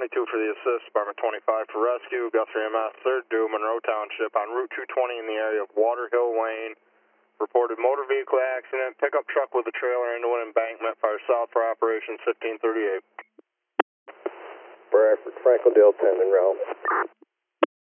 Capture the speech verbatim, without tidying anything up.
twenty-two for the assist, Department twenty-five for rescue, Guthrie M S, third due, Monroe Township, on Route two twenty in the area of Water Hill Lane. Reported motor vehicle accident, pickup truck with a trailer into an embankment, fire south for operations fifteen thirty-eight. Bradford, Franklin Dale ten, Monroe.